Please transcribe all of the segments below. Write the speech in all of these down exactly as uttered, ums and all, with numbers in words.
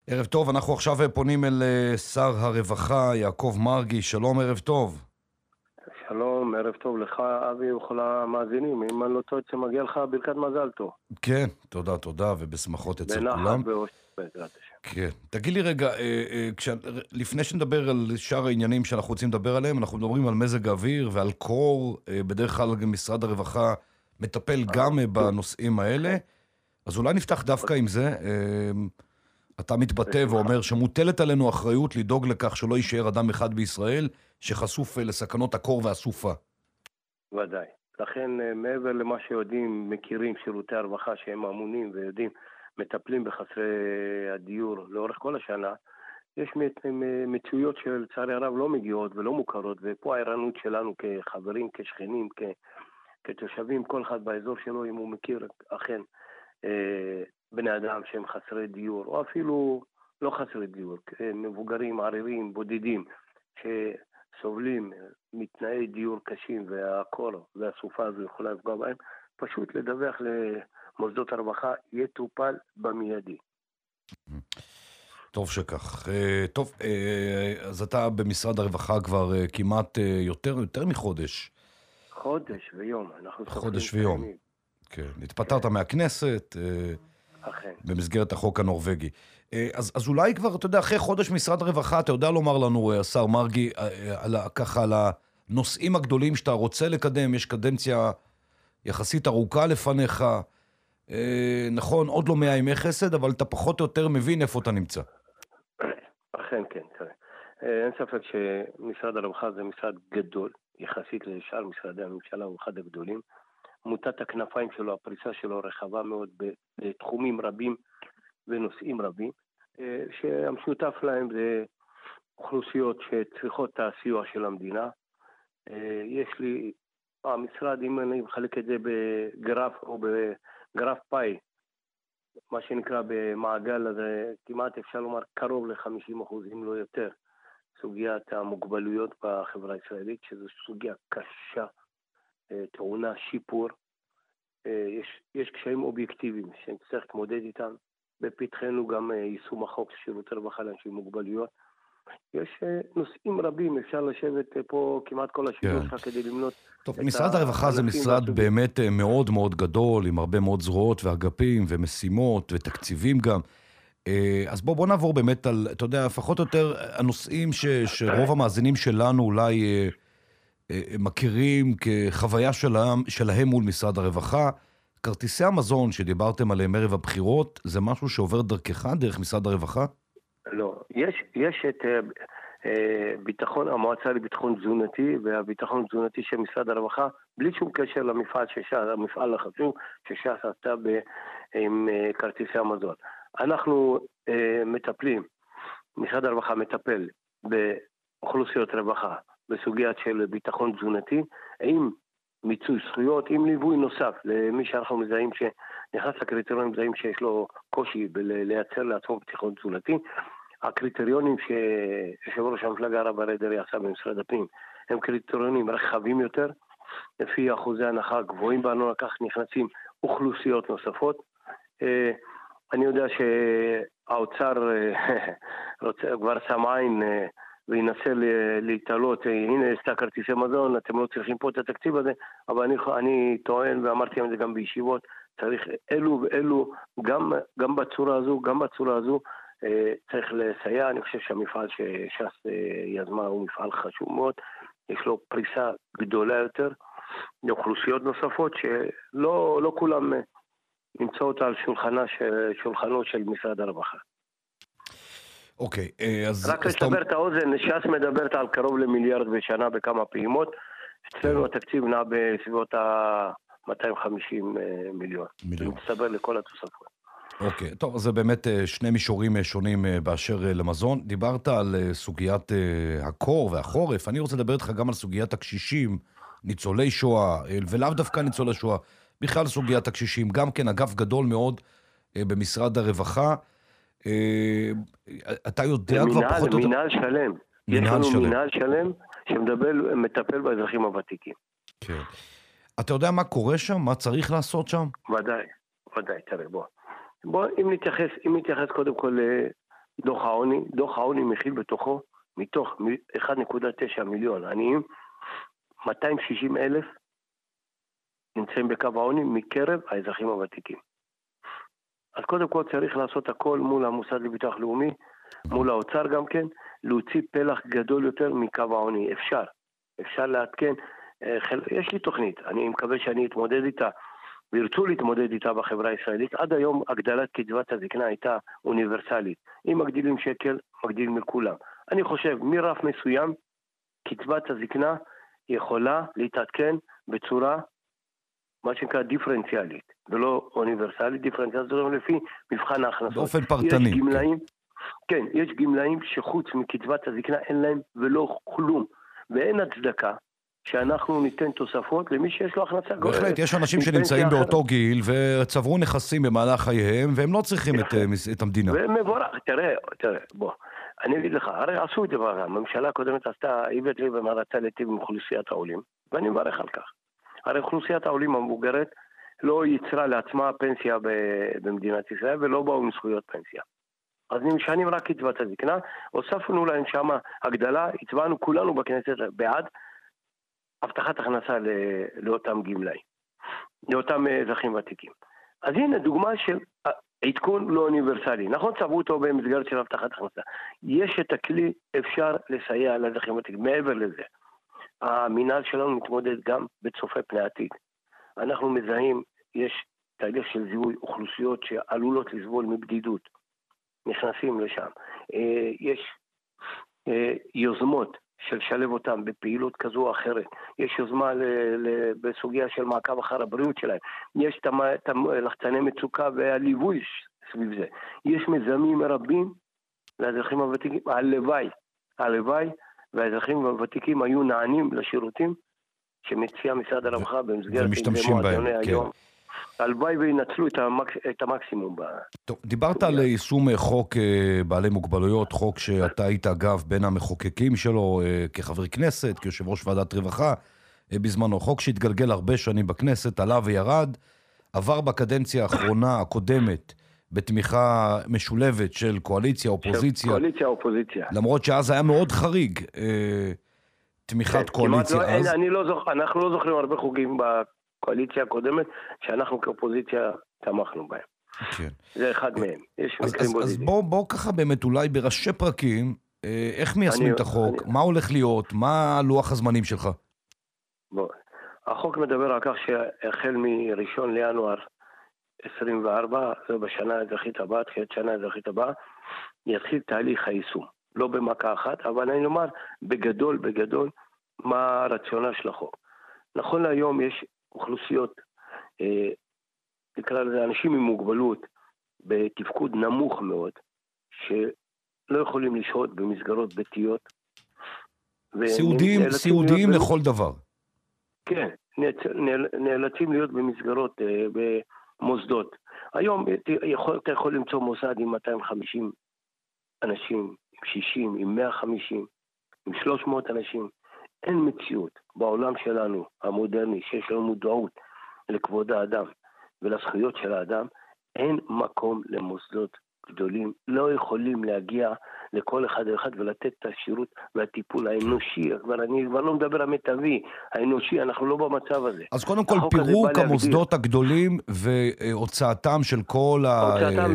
ערב טוב, אנחנו עכשיו פונים אל אה, שר הרווחה יעקב מרגי. שלום, ערב טוב. שלום, ערב טוב לך, אבי, וכל המאזינים. אם אני לא טועה, שמגיע לך ברכת מזל טוב. כן, תודה, תודה, ובשמחות אצל בנחת כולם. באושר, בעזרת השם. כן. תגיד לי רגע, אה, אה, כש... לפני שנדבר על שאר העניינים שאנחנו רוצים לדבר עליהם, אנחנו מדברים על מזג האוויר ועל קור. אה, בדרך כלל גם משרד הרווחה מטפל אה, גם אה, טוב, בנושאים האלה. אז אולי נפתח דווקא עם זה. אה, אתה מתבטא בשמחה. ואומר שמוטלת עלינו אחריות לדאוג לכך שלא יישאר אדם אחד בישראל שחשוף אה, לסכנות הקור והסופה. ודאי. לכן, אה, מעבר למה שיודעים, מכירים שירותי הרווחה שהם אמונים ויודעים, מטפלים בחסרי הדיור לאורך כל השנה, יש מת- מ- מצויות שלצערי הרב לא מגיעות ולא מוכרות, ופה הערנות שלנו כחברים, כשכנים, כ- כתושבים, כל אחד באזור שלו, אם הוא מכיר אכן אה, בני אדם שהם חסרי דיור, או אפילו לא חסרי דיור, אה, מבוגרים, עריריים, בודדים, שסובלים מתנאי דיור קשים, והקור והסופה הזו יכולה לפגוע בהם, פשוט לדווח למוסדות הרווחה, יטופל במיידי. טוב שכך. אה, טוב, אה, אז אתה במשרד הרווחה כבר אה, כמעט אה, יותר, יותר מחודש. חודש ויום, אנחנו סופרים חודש את ויום. הימים. כן. כן, התפטרת מהכנסת אה, אכן. במסגרת החוק הנורווגי. אה, אז, אז אולי כבר, אתה יודע, אחרי חודש משרד הרווחה, אתה יודע לומר לנו, אה, השר מרגי, אה, אה, על, ה- ככה על הנושאים הגדולים שאתה רוצה לקדם, יש קדנציה יחסית ארוכה לפניך. אה, נכון, עוד לא מאה ימי חסד, אבל אתה פחות או יותר מבין איפה אתה נמצא. אכן כן, תראה. אה, אין ספק שמשרד הרווחה זה משרד גדול, יחסית לשאר משרדי הממשלה, הוא אחד הגדולים. מוטת הכנפיים שלו, הפריסה שלו רחבה מאוד בתחומים רבים ונושאים רבים, אה, שהמשותף להם זה אוכלוסיות שצריכות את הסיוע של המדינה. אה, יש לי, המשרד, אם אני מחלק את זה בגרף או בגרף פאי, מה שנקרא במעגל הזה, כמעט אפשר לומר קרוב ל-חמישים אחוז, אם לא יותר, סוגיית המוגבלויות בחברה הישראלית, שזו סוגיה קשה, אה, טעונה שיפור. אה, יש, יש קשיים אובייקטיביים שנצטרך להתמודד איתם. בפתחנו גם אה, יישום החוק של שירותי רווחה לאנשים עם מוגבלויות. יש אה, נושאים רבים, אפשר לשבת אה, פה כמעט כל השידור כן. שלך כדי למנות טוב, את משרד הרווחה זה הענפים משרד והסוגים. באמת אה, מאוד מאוד גדול, עם הרבה מאוד זרועות ואגפים ומשימות ותקציבים גם. אה, אז בוא, בוא נעבור באמת על, אתה יודע, לפחות או יותר הנושאים ש, שרוב המאזינים שלנו אולי אה, אה, מכירים כחוויה שלהם, שלהם מול משרד הרווחה. כרטיסי המזון שדיברתם עליהם ערב הבחירות, זה משהו שעובר דרכך, דרך משרד הרווחה? לא. יש, יש את אה, אה, ביטחון, המועצה לביטחון תזונתי והביטחון תזונתי של משרד הרווחה, בלי שום קשר למפעל שש"ס, המפעל החשוב שש"ס עשתה ב- עם אה, כרטיסי המזון. אנחנו אה, מטפלים, משרד הרווחה מטפל באוכלוסיות רווחה, בסוגיית של ביטחון תזונתי, עם מיצוי זכויות, עם ליווי נוסף למי שאנחנו מזהים שנכנס לקריטריונים, מזהים שיש לו קושי לייצר לעצמו ביטחון תזונתי. הקריטריונים שיושב ראש המפלגה הרב אריה דרעי עשה במשרד הפנים הם קריטריונים רחבים יותר, לפי אחוזי הנחה גבוהים בארנונה, כך נכנסים אוכלוסיות נוספות. אני יודע שהאוצר רוצה, כבר שם עין וינסה להתעלות, הנה עשתה כרטיסי מזון, אתם לא צריכים פה את התקציב הזה, אבל אני, אני טוען ואמרתי את זה גם בישיבות, צריך אלו ואלו, גם, גם בצורה הזו, גם בצורה הזו, צריך לסייע. אני חושב שהמפעל שש"ס יזמה הוא מפעל חשוב מאוד, יש לו פריסה גדולה יותר, לאוכלוסיות נוספות שלא לא כולם נמצאות על שולחנה של, שולחנו של משרד הרווחה. אוקיי, אז... רק לסבר את האוזן, ש"ס מדברת על קרוב למיליארד בשנה בכמה פעימות, אצלנו התקציב נע בסביבות ה-מאתיים וחמישים מיליון. מיליון. מצטבר לכל התוספות. אוקיי, טוב, זה באמת שני מישורים שונים באשר למזון. דיברת על סוגיית הקור והחורף, אני רוצה לדבר איתך גם על סוגיית הקשישים, ניצולי שואה, ולאו דווקא ניצולי שואה, בכלל סוגיית הקשישים, גם כן אגף גדול מאוד במשרד הרווחה. אתה יודע כבר פחות... זה מנהל שלם. יש לנו מנהל שלם שמטפל באזרחים הוותיקים. כן. אתה יודע מה קורה שם? מה צריך לעשות שם? ודאי, ודאי, תראה, בוא. בוא, אם נתייחס, אם נתייחס קודם כל דוח העוני, דוח העוני מכיל בתוכו, מתוך אחד נקודה תשע מיליון עניים, מאתיים ושישים אלף נמצאים בקו העוני מקרב האזרחים הוותיקים. אז קודם כל צריך לעשות הכל מול המוסד לביטוח לאומי, מול האוצר גם כן, להוציא פלח גדול יותר מקו העוני. אפשר, אפשר להתקן. יש לי תוכנית, אני מקווה שאני אתמודד איתה, וירצו להתמודד איתה בחברה הישראלית. עד היום הגדלת קצבת הזקנה הייתה אוניברסלית. אם מגדילים שקל, מגדילים לכולם. אני חושב, מרף מסוים, קצבת הזקנה יכולה להתעדכן בצורה, מה שנקרא דיפרנציאלית, ולא אוניברסלית. דיפרנציאלית זה לפי מבחן ההכנסות. באופן פרטני. יש גמלאים, כן, יש גמלאים שחוץ מקצבת הזקנה אין להם ולא כלום, ואין הצדקה שאנחנו ניתן תוספות למי שיש לו הכנסה גבוהה. בהחלט, יש אנשים שנמצאים באותו גיל וצברו נכסים במהלך חייהם, והם לא צריכים את, את המדינה. ומבורך, תראה, תראה, בוא, אני אגיד לך, הרי עשו את זה כבר, הממשלה הקודמת עשתה, איווט ליברמן רצה להיטיב עם אוכלוסיית העולים, ואני מברך על כך. הרי אוכלוסיית העולים המבוגרת לא יצרה לעצמה פנסיה במדינת ישראל, ולא באו עם זכויות פנסיה. אז נמשנים רק קצבת הזקנה, הוספנו להם שם הגדלה, הצבענו כולנו בכנסת בעד, הבטחת הכנסה לאותם גמלאים, לאותם אזרחים ותיקים. אז הנה דוגמה של עדכון לא אוניברסלי. נכון, צבעו אותו במסגרת של הבטחת הכנסה. יש את הכלי, אפשר לסייע לאזרחים ותיקים. מעבר לזה, המינהל שלנו מתמודד גם בצופה פני עתיד. אנחנו מזהים, יש תהליך של זיהוי אוכלוסיות שעלולות לסבול מבדידות. נכנסים לשם. יש יוזמות של שלב אותם בפעילות כזו או אחרת. יש יוזמה ל- ל- בסוגיה של מעקב אחר הבריאות שלהם. יש את לחצני מצוקה והליווי סביב זה. יש מזמים רבים לאזרחים הוותיקים. הלוואי, הלוואי, והאזרחים הוותיקים היו נענים לשירותים שמציע משרד הרווחה במסגרת ומשתמשים בהם, כן. הלוואי וינצלו את, המק... את המקסימום. טוב, דיברת על יישום חוק בעלי מוגבלויות, חוק שאתה היית אגב בין המחוקקים שלו כחבר כנסת, כיושב ראש ועדת רווחה, בזמנו חוק שהתגלגל הרבה שנים בכנסת, עלה וירד, עבר בקדנציה האחרונה הקודמת בתמיכה משולבת של קואליציה, אופוזיציה. קואליציה, אופוזיציה. למרות שאז היה מאוד חריג תמיכת קואליציה לא, אז. אני לא זוכ... אנחנו לא זוכרים הרבה חוגים בקואליציה הקודמת, שאנחנו כאופוזיציה תמכנו בהם. כן. זה אחד מהם. יש אז, מקרים אז, בודדים. אז בוא, בוא ככה באמת אולי בראשי פרקים, איך מיישמים אני, את החוק, אני... מה הולך להיות, מה לוח הזמנים שלך? בוא. החוק מדבר על כך שהחל מראשון לינואר עשרים וארבע, זה בשנה האזרחית הבאה, תחילת שנה האזרחית הבאה, יתחיל תהליך היישום. לא במכה אחת, אבל אני אומר בגדול, בגדול, מה הרציונל של החוק. נכון להיום יש אוכלוסיות, אה, נקרא לזה אנשים עם מוגבלות, בתפקוד נמוך מאוד, שלא יכולים לשהות במסגרות ביתיות. סיעודיים, סיעודיים להיות... לכל דבר. כן, נאלצים להיות במסגרות, אה, במוסדות. היום יכול, אתה יכול למצוא מוסד עם מאתיים וחמישים אנשים, עם שישים, עם מאה וחמישים, עם שלוש מאות אנשים. אין מציאות בעולם שלנו, המודרני, שיש לנו מודעות לכבוד האדם ולזכויות של האדם, אין מקום למוסדות גדולים, לא יכולים להגיע לכל אחד ואחד ולתת את השירות והטיפול האנושי, כבר אני כבר לא מדבר המיטבי, האנושי, אנחנו לא במצב הזה. אז קודם כל פירוק המוסדות הגדולים והוצאתם של כל ה... הוצאתם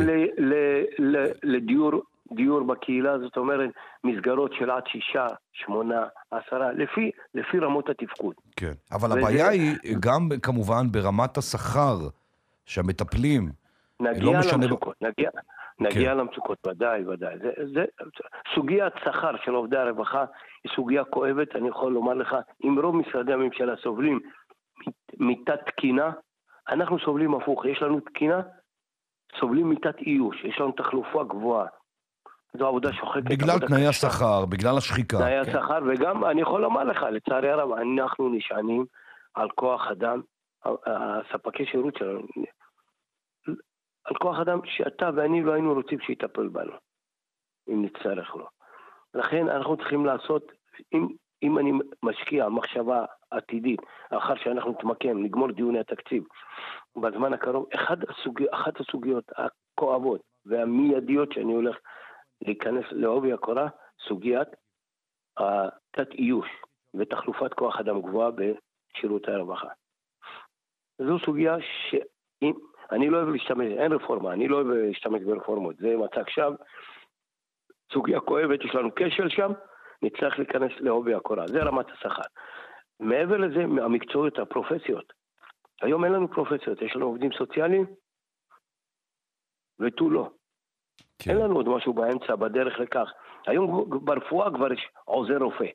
לדיור, דיור בקהילה, זאת אומרת, מסגרות של עד שישה, שמונה, עשרה, לפי, לפי רמות התפקוד. כן, אבל וזה... הבעיה היא גם כמובן ברמת השכר שהמטפלים נגיע לא למצוקות, ב... נגיע... נגיע כן. למצוקות, ודאי, ודאי. זה, זה, סוגיית שכר של עובדי הרווחה היא סוגיה כואבת, אני יכול לומר לך, אם רוב משרדי הממשלה סובלים מתת תקינה, אנחנו סובלים הפוך, יש לנו תקינה, סובלים מתת איוש, יש לנו תחלופה גבוהה. זו עבודה שוחקת. בגלל תנאי השכר, בגלל השחיקה. תנאי כן. השכר, וגם אני יכול לומר לך, לצערי הרב, אנחנו נשענים על כוח אדם, הספקי שירות שלנו, על כוח אדם שאתה ואני לא היינו רוצים שיטפל בנו, אם נצטרך לו. לכן אנחנו צריכים לעשות, אם, אם אני משקיע מחשבה עתידית, אחר שאנחנו נתמקם, נגמור דיוני התקציב, בזמן הקרוב, אחד הסוג, אחת הסוגיות הכואבות והמיידיות שאני הולך להיכנס לעובי הקורה סוגיית התת איוש ותחלופת כוח אדם גבוהה בשירותי הרווחה. זו סוגיה שאם, אני לא אוהב להשתמש, אין רפורמה, אני לא אוהב להשתמש ברפורמות, זה מצג שווא, סוגיה כואבת, יש לנו כשל שם, נצטרך להיכנס לעובי הקורה, זה רמת השכר. מעבר לזה, המקצועיות, הפרופסיות, היום אין לנו פרופסיות, יש לנו עובדים סוציאליים, ותו לא. כן. אין לנו עוד משהו באמצע, בדרך לכך. היום ברפואה כבר יש עוזר רופא.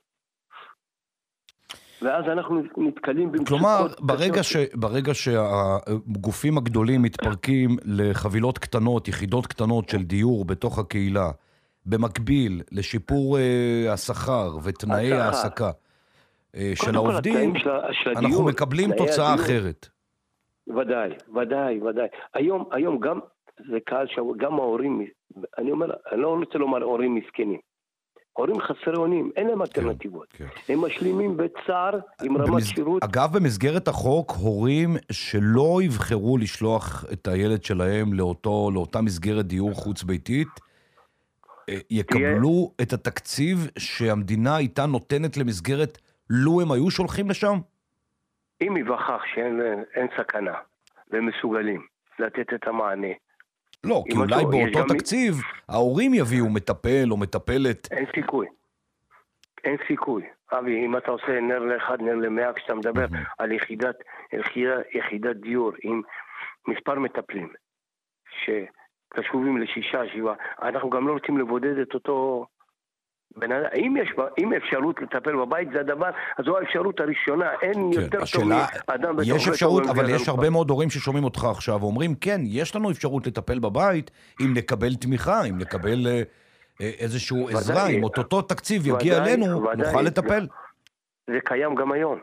ואז אנחנו נתקלים במצוקות... כלומר, ברגע, ש, ברגע שהגופים הגדולים מתפרקים לחבילות קטנות, יחידות קטנות של דיור בתוך הקהילה, במקביל לשיפור uh, השכר ותנאי העסקה uh, של העובדים, של, של אנחנו הדיור, מקבלים תוצאה הדיור. אחרת. ודאי, ודאי, ודאי. היום, היום גם זה קהל שגם ההורים, אני אומר, אני לא רוצה לומר הורים מסכנים. הורים חסרי אונים, אין להם אלטרנטיבות. כן, כן. הם משלימים בצער עם רמת במס... שירות. אגב, במסגרת החוק, הורים שלא יבחרו לשלוח את הילד שלהם לאותו, לאותה מסגרת דיור חוץ ביתית, יקבלו תהיה... את התקציב שהמדינה איתה נותנת למסגרת, לו הם היו שולחים לשם? אם יווכח שאין אין סכנה, והם מסוגלים לתת את המענה, לא, כי אולי באותו תקציב ההורים יביאו מטפל או מטפלת. אין סיכוי. אין סיכוי. אבי, אם אתה עושה נר לאחד, נר למאה, כשאתה מדבר על יחידת, יחידת דיור עם מספר מטפלים שקשובים לשישה, שבעה, אנחנו גם לא רוצים לבודד את אותו... אם יש, אם אפשרות לטפל בבית, זה הדבר, אז זו האפשרות הראשונה, אין יותר טוב מאדם בתוך... יש אפשרות, אבל יש הרבה מאוד הורים ששומעים אותך עכשיו, ואומרים, כן, יש לנו אפשרות לטפל בבית, אם נקבל תמיכה, אם נקבל איזשהו עזרה, אם אותו תקציב יגיע אלינו, נוכל לטפל. זה קיים גם היום.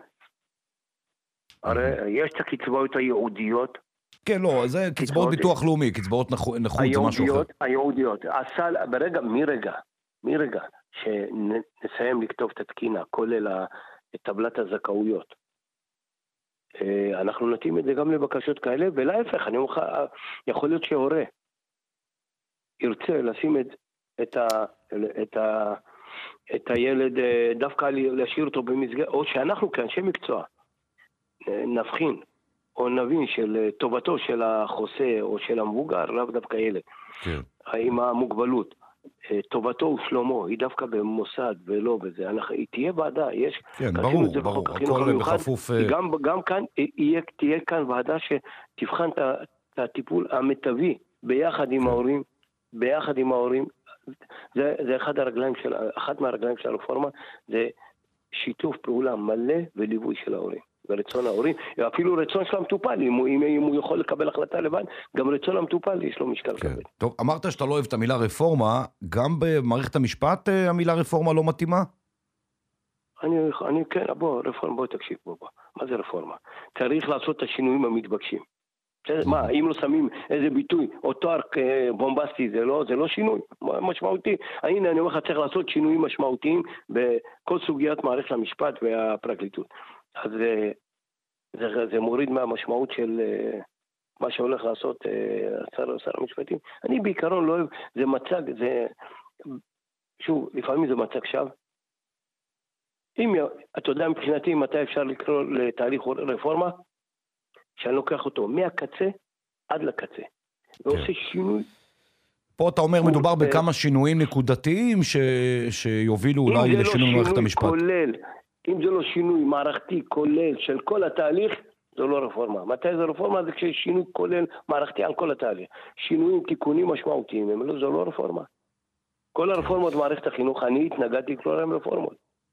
הרי יש את הקצבאות הייעודיות. כן, לא, זה קצבאות ביטוח לאומי, קצבאות נכות, זה משהו אחר. הייעודיות, הסל, ברגע, מרגע, מרגע, שנסיים לכתוב את התקינה, כולל את טבלת הזכאויות. אנחנו נתאים את זה גם לבקשות כאלה, ולהפך, אני אומר, יכול להיות שהורה ירצה לשים את, את, ה, את, ה, את הילד, דווקא להשאיר אותו במסגרת, או שאנחנו כאנשי מקצוע נבחין, או נבין של טובתו של החוסה או של המבוגר, לאו דווקא ילד, כן. עם המוגבלות. טובתו ושלומו, היא דווקא במוסד ולא בזה, היא תהיה ועדה, יש... כן, ברור, ברור, הכל בכפוף... גם, גם כאן, יהיה, תהיה כאן ועדה שתבחן את הטיפול המיטבי, ביחד עם ההורים, ביחד עם ההורים, זה, זה אחד הרגליים של, אחת מהרגליים של הרפורמה, זה שיתוף פעולה מלא וליווי של ההורים. ורצון ההורים, אפילו רצון של המטופל, אם הוא, אם הוא יכול לקבל החלטה לבד, גם רצון המטופל יש לו משקל כן. כבד. טוב, אמרת שאתה לא אוהב את המילה רפורמה, גם במערכת המשפט המילה רפורמה לא מתאימה? אני, אני כן, בוא, רפורמה, בוא תקשיב, בוא, בוא. מה זה רפורמה? צריך לעשות את השינויים המתבקשים. מה, אם לא שמים איזה ביטוי או תואר בומבסטי, זה לא, זה לא שינוי משמעותי. הנה, אני אומר לך, צריך לעשות שינויים משמעותיים בכל סוגיית מערכת המשפט והפרקליטות. אז זה, זה, זה מוריד מהמשמעות של מה שהולך לעשות שר, שר המשפטים. אני בעיקרון לא אוהב, זה מצג, זה, שוב, לפעמים זה מצג שווא. אם, אתה יודע מבחינתי מתי אפשר לקרוא לתהליך רפורמה, שאני לוקח אותו מהקצה עד לקצה, ועושה שינוי. פה אתה אומר, מדובר בכמה שינויים נקודתיים ש... שיובילו אולי לשינוי מערכת המשפט. כולל, אם זה לא שינוי מערכתי כולל של כל התהליך, זו לא רפורמה. מתי זה רפורמה? זה כשיש שינוי כולל מערכתי על כל התהליך. שינויים, תיקונים משמעותיים, הם לא, זו לא רפורמה. כל הרפורמות במערכת החינוך, אני התנגדתי לקרוא להם רפורמות.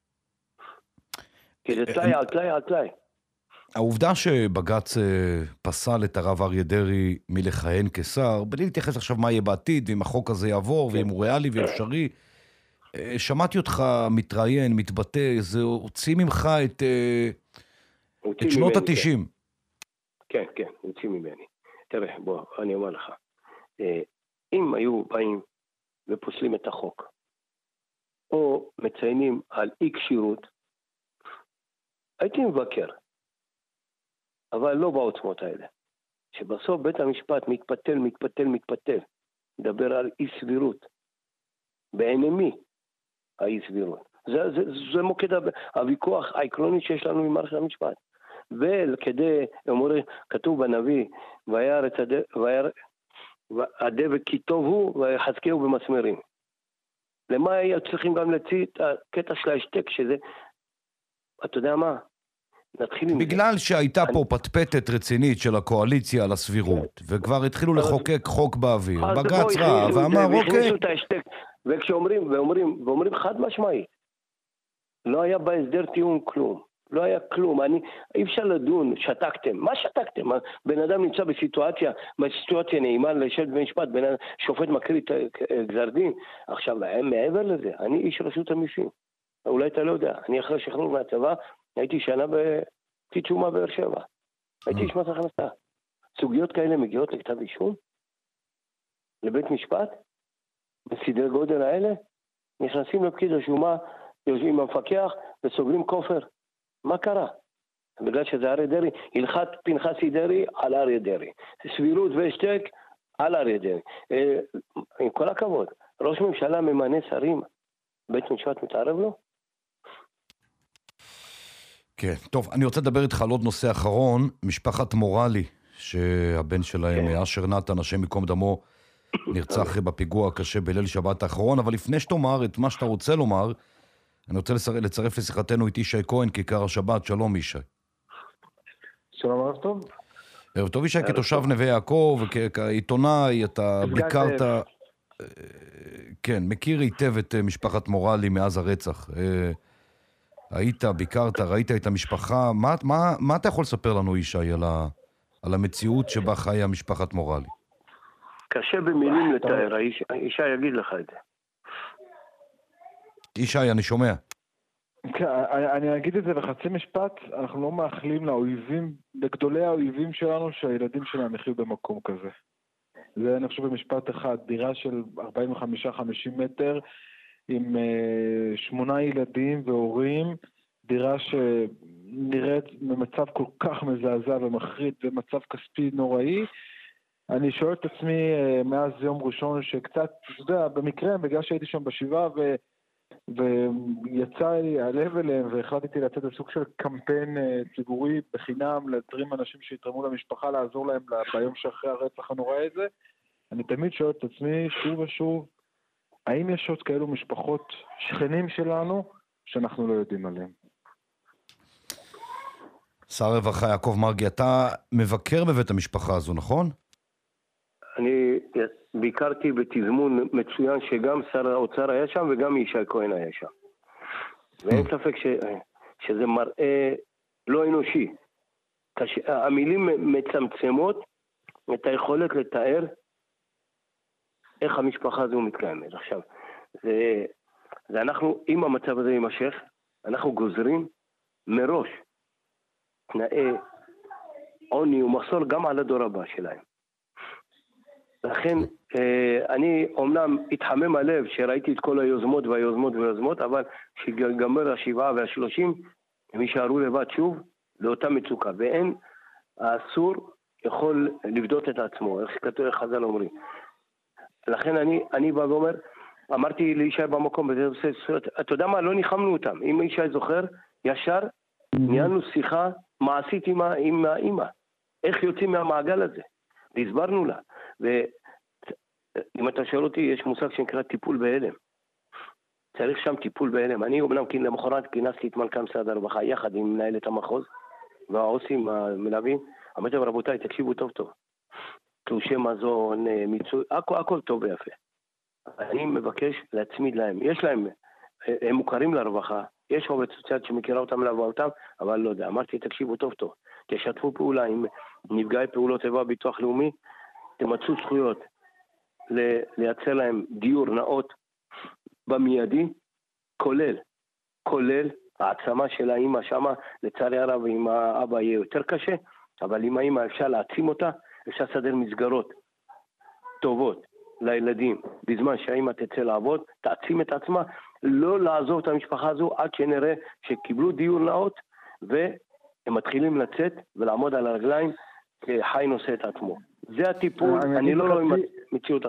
כי זה תלאי על תלאי על תלאי. העובדה שבג"ץ פסל את הרב אריה דרעי מלכהן כשר, בלי להתייחס עכשיו מה יהיה בעתיד, ואם החוק הזה יעבור, ואם הוא ריאלי ואפשרי, שמעתי אותך מתראיין, מתבטא, זה הוציא ממך את, את שנות התשעים. כן, כן, הוציא ממני. תראה, בוא, אני אומר לך. אם היו באים ופוסלים את החוק, או מציינים על אי כשירות, הייתי מבקר. אבל לא בעוצמות האלה. שבסוף בית המשפט מתפתל, מתפתל, מתפתל. מדבר על אי סבירות. בעיני מי האי סבירות. זה, זה, זה מוקד הוויכוח העקרוני שיש לנו עם מערכת המשפט. וכדי, אומרים, כתוב בנביא, וירא את הדבק כי טוב הוא ויחזקהו במסמרים. למה היו צריכים גם להוציא את הקטע של ההשתק, שזה, אתה יודע מה? נתחיל עם בגלל זה. שהייתה פה פטפטת רצינית של הקואליציה על הסבירות, וכבר התחילו לחוקק חוק באוויר, בג"ץ ראה ואמר אוקיי. וכשאומרים, ואומרים, ואומרים חד משמעית, לא היה בהסדר טיעון כלום. לא היה כלום, אני, אי אפשר לדון, שתקתם. מה שתקתם? בן אדם נמצא בסיטואציה, בסיטואציה נעימה לשבת במשפט, בן אדם, שופט מקריא את גזר דין. עכשיו, מעבר לזה, אני איש רשות המיסים. אולי אתה לא יודע, אני אחרי שחרור מהצבא, הייתי שנה בתשומה באר שבע. הייתי איש מס הכנסה. סוגיות כאלה מגיעות לכתב אישום? לבית משפט? בסדרי גודל האלה? נכנסים לפקיד השומה, יושבים עם המפקח וסוגרים כופר. מה קרה? בגלל שזה אריה דרעי, הלכת פנחסי דרעי על אריה דרעי. סבירות והשתק על אריה דרעי. אה, עם כל הכבוד, ראש ממשלה ממנה שרים, בית משפט מתערב לו? כן, טוב, אני רוצה לדבר איתך על עוד נושא אחרון, משפחת מורלי, שהבן שלהם, כן. אשר נתן, השם מקום דמו, נרצח בפיגוע הקשה בליל שבת האחרון, אבל לפני שתאמר את מה שאתה רוצה לומר, אני רוצה לצרף לשיחתנו את ישי כהן, כיכר השבת. שלום ישי. שלום, ערב טוב. ערב טוב ישי, כתושב נווה יעקב, כעיתונאי, אתה ביקרת, כן, מכיר היטב את משפחת מורלי מאז הרצח. היית, ביקרת, ראית את המשפחה. מה, מה, מה אתה יכול לספר לנו ישי על, ה, על המציאות שבה חיה משפחת מורלי? קשה במילים לתאר, ישי יגיד לך את זה. ישי, אני שומע. כן, אני אגיד את זה בחצי משפט, אנחנו לא מאחלים לאויבים, לגדולי האויבים שלנו, שהילדים שלהם יחיו במקום כזה. זה אני חושב במשפט אחד, דירה של ארבעים וחמישה חמישים מטר, עם uh, שמונה ילדים והורים, דירה שנראית במצב כל כך מזעזע ומחריד, ומצב כספי נוראי. אני שואל את עצמי uh, מאז יום ראשון שקצת, אתה יודע, במקרה, בגלל שהייתי שם בשבעה ו... ויצא לי הלב אליהם והחלטתי לצאת לסוג של קמפיין ציבורי בחינם, להזרים אנשים שיתרמו למשפחה, לעזור להם ביום שאחרי הרצח הנורא הזה. אני תמיד שואל את עצמי שוב ושוב, האם יש עוד כאלו משפחות שכנים שלנו שאנחנו לא יודעים עליהם? שר רווחה יעקב מרגי, אתה מבקר בבית המשפחה הזו, נכון? אני ביקרתי בתזמון מצוין שגם שר האוצר היה שם וגם ישי כהן היה שם. ואין ספק ש... שזה מראה לא אנושי. קש... המילים מצמצמות את היכולת לתאר איך המשפחה הזו מתקיימת. עכשיו, זה... זה אנחנו, אם המצב הזה יימשך, אנחנו גוזרים מראש תנאי עוני ומחסור גם על הדור הבא שלהם. לכן, אני אומנם התחמם הלב שראיתי את כל היוזמות והיוזמות והיוזמות, אבל שגמר השבעה והשלושים, הם יישארו לבד שוב לאותה מצוקה. ואין, האסור יכול לבדות את עצמו, איך כתוב חז"ל אומרים. לכן אני, אני בא ואומר, אמרתי לישי במקום, אתה יודע מה, לא ניחמנו אותם. אם ישי זוכר, ישר ניהלנו שיחה מעשית עם, עם האמא. איך יוצאים מהמעגל הזה? והסברנו לה. ואם אתה שואל אותי, יש מושג שנקרא טיפול בהלם. צריך שם טיפול בהלם. אני אומנם למחרת כינסתי את מנכ"ל משרד הרווחה יחד עם מנהלת המחוז והעו"סים המלווים. אמרתי, רבותיי, תקשיבו טוב טוב. תלושי מזון, מיצוי, הכל, הכל טוב ויפה. אני מבקש להצמיד להם. יש להם, הם מוכרים לרווחה. יש עובד סוציאלית שמכירה אותם, לעבור אותם, אבל לא יודע. אמרתי, תקשיבו טוב טוב. תשתפו פעולה עם נפגעי פעולות איבה ביטוח לאומי. תמצאו זכויות לייצר להם דיור נאות במיידי, כולל, כולל העצמה של האמא שמה, לצערי הרב עם האבא יהיה יותר קשה, אבל עם האמא אפשר להעצים אותה, אפשר לסדר מסגרות טובות לילדים, בזמן שהאמא תצא לעבוד, תעצים את עצמה, לא לעזוב את המשפחה הזו עד שנראה שקיבלו דיור נאות, והם מתחילים לצאת ולעמוד על הרגליים, חי נושא את עצמו. זה הטיפול, אני לא רואה מציאות אחרת.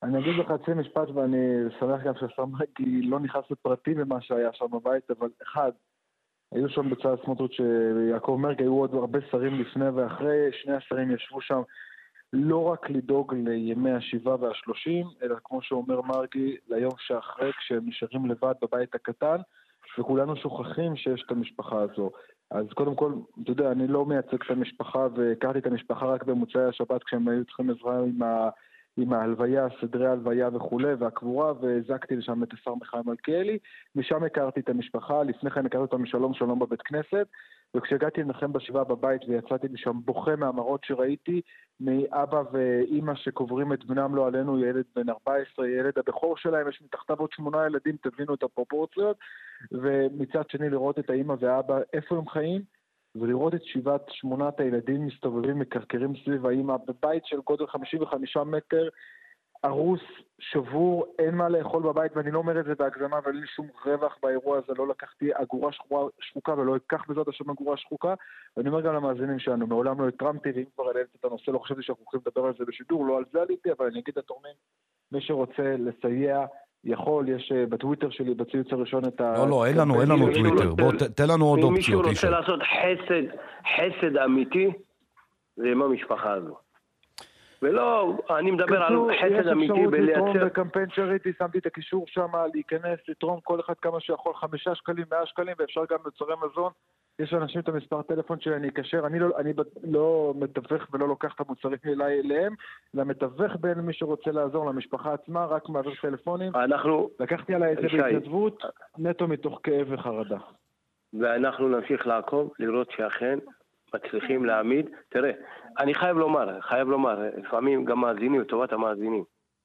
אני אגיד בחצי משפט, ואני שמח גם שהשר מרגי לא נכנס לפרטים ממה שהיה שם בבית, אבל אחד, היו שם בצד סמוטריץ' שיעקב מרגי, היו עוד הרבה שרים לפני ואחרי, שני השרים ישבו שם לא רק לדאוג לימי השבעה והשלושים, אלא כמו שאומר מרגי, ליום שאחרי כשהם נשארים לבד בבית הקטן, וכולנו שוכחים שיש את המשפחה הזו. אז קודם כל, אתה יודע, אני לא מייצג את המשפחה, והכרתי את המשפחה רק במוצאי השבת, כשהם היו צריכים עזרה עם, ה... עם ההלוויה, סדרי ההלוויה וכו', והקבורה, והזקתי לשם את השר מיכאל מלכיאלי, משם הכרתי את המשפחה, לפני כן הכרתי אותם משלום שלום בבית כנסת, וכשהגעתי לנחם בשבעה בבית ויצאתי משם בוכה מהמראות שראיתי, מאבא ואימא שקוברים את בנם לא עלינו, ילד בן ארבע עשרה, ילד הבכור שלהם, יש מתחתיו עוד שמונה ילדים, תבינו את הפרופורציות, ומצד שני לראות את האימא והאבא איפה הם חיים, ולראות את שבעת שמונת הילדים מסתובבים מקרקרים סביב האמא בבית של גודל חמישים וחמישה מטר, ארוס, שבור, אין מה לאכול בבית, ואני לא אומר את זה בהגזמה, אבל אין לי שום רווח באירוע הזה, לא לקחתי אגורה שחוקה ולא אקח בזאת השם אגורה שחוקה, ואני אומר גם למאזינים שלנו, מעולם לא התרמתי, ואם כבר העליתי את הנושא, לא חשבתי שאנחנו יכולים לדבר על זה בשידור, לא על זה עליתי, אבל אני אגיד לתורמים, מי שרוצה לסייע, יכול, יש בטוויטר שלי, בציוץ הראשון את ה... לא, לא, אין לנו, אין לנו טוויטר. בוא, תן לנו עוד אופציות. אם מישהו רוצה לעשות חסד, חסד אמיתי, זה עם המשפחה הזו. ולא, אני מדבר על חסד אמיתי בלייצר... יש אפשרות לתרום בלייצר... בקמפיין שריטי, שמתי את הקישור שם, להיכנס, לתרום כל אחד כמה שיכול, חמישה שקלים, מאה שקלים, ואפשר גם מוצרי מזון. יש אנשים את המספר טלפון שלי, אני אקשר, אני לא, אני לא מתווך ולא לוקח את המוצרים אליי אליהם, אלא מתווך בין מי שרוצה לעזור למשפחה עצמה, רק מעביר טלפונים. אנחנו... לקחתי עליי את זה בהתנדבות, נטו מתוך כאב וחרדה. ואנחנו נמשיך לעקוב, לראות שאכן מצליחים להעמיד. תראה, אני חייב לומר, חייב לומר, לפעמים גם מאזינים, לטובת המאזינים.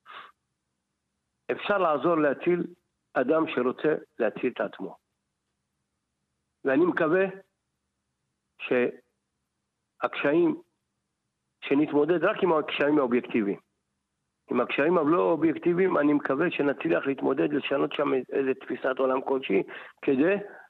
אפשר לעזור להציל אדם שרוצה להציל את עצמו. ואני מקווה שהקשיים, שנתמודד רק עם הקשיים האובייקטיביים. עם הקשיים הלא אובייקטיביים, אני מקווה שנצליח להתמודד, לשנות שם איזה תפיסת עולם כלשהי, כדי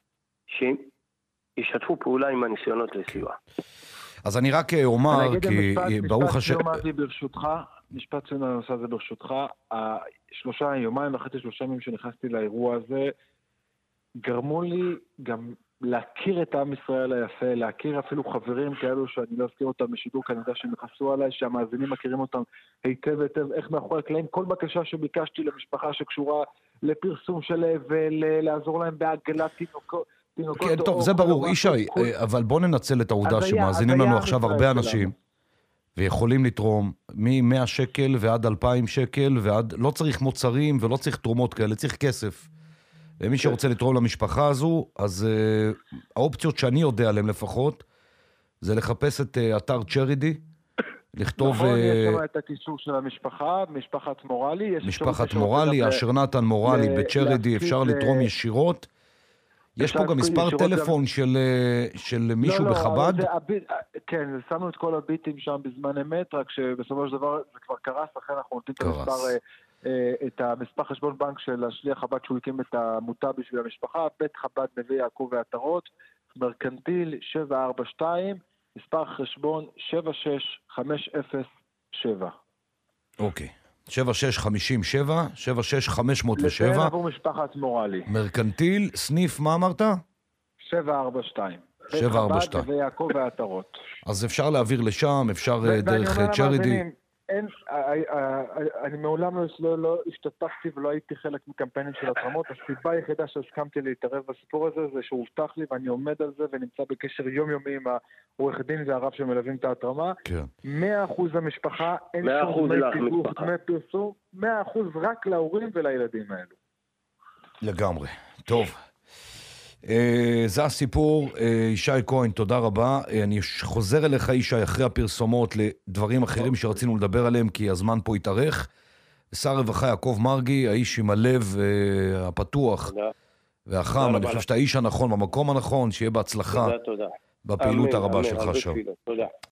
שישתפו פעולה עם הניסיונות לסיוע. אז אני רק אומר, כי ברוך השם... משפט סיום ברשותך, משפט סיום לנושא הזה ברשותך, השלושה יומיים ואחרי שלושה ימים שנכנסתי לאירוע הזה, גרמו לי גם להכיר את עם ישראל היפה, להכיר אפילו חברים כאלו שאני לא אזכיר אותם בשידור, כי אני יודע שהם נכנסו עליי, שהמאזינים מכירים אותם היטב היטב, איך מאחורי הקלעים, כל בקשה שביקשתי למשפחה שקשורה לפרסום שלהם ולעזור להם בהגלת תינוקות. כן, טוב, זה ברור, ישי, אבל בוא ננצל את העובדה שמאזינים לנו עכשיו הרבה אנשים, ויכולים לתרום מ-מאה שקל ועד אלפיים שקל, ועד לא צריך מוצרים ולא צריך תרומות כאלה, צריך כסף. ומי שרוצה לתרום למשפחה הזו, אז uh, האופציות שאני יודע עליהן לפחות, זה לחפש את uh, אתר צ'רידי, לכתוב... נכון, uh, יש שם את הקישור של המשפחה, משפחת מורלי. משפחת מוראלי, אשר נתן מורלי בצ'רידי, אפשר לתרום ישירות. יש פה גם מספר טלפון גם... של, של מישהו לא, בחב"ד? לא, הביט, כן, שמנו את כל הביטים שם בזמן אמת, רק שבסופו של דבר זה כבר קרס, לכן אנחנו נותנים את המספר... את המספר חשבון בנק של השליח חב"ד שהוא הקים את העמותה בשביל המשפחה, בית חב"ד נווה יעקב ועטרות, מרקנטיל שבע ארבע שתיים, מספר חשבון שבע שש חמש אפס שבע. אוקיי, שבע שש חמישים שבע, שבע שש חמש מאות ושבע. לציין עבור משפחת מורלי. מרקנטיל, סניף, מה אמרת? שבע ארבע שתיים. שבע ארבע שתיים. בית חב"ד נווה יעקב ועטרות. אז אפשר להעביר לשם, אפשר דרך צ'רידי. אין, אני מעולם לא, לא השתתפתי ולא הייתי חלק מקמפיינים של התרמות. הסיבה היחידה שהסכמתי להתערב בסיפור הזה זה שהובטח לי ואני עומד על זה ונמצא בקשר יומיומי עם העורך דין והרב שמלווים את ההתרמה. מאה אחוז למשפחה, אין שום דמי תיווך, דמי פרסום, מאה אחוז רק להורים ולילדים האלו. לגמרי. טוב. זה הסיפור. ישי כהן, תודה רבה. אני חוזר אליך, ישי, אחרי הפרסומות לדברים אחרים שרצינו לדבר עליהם, כי הזמן פה התארך. שר הרווחה יעקב מרגי, האיש עם הלב הפתוח והחם, אני חושב שאתה האיש הנכון במקום הנכון, שיהיה בהצלחה בפעילות הרבה שלך שם.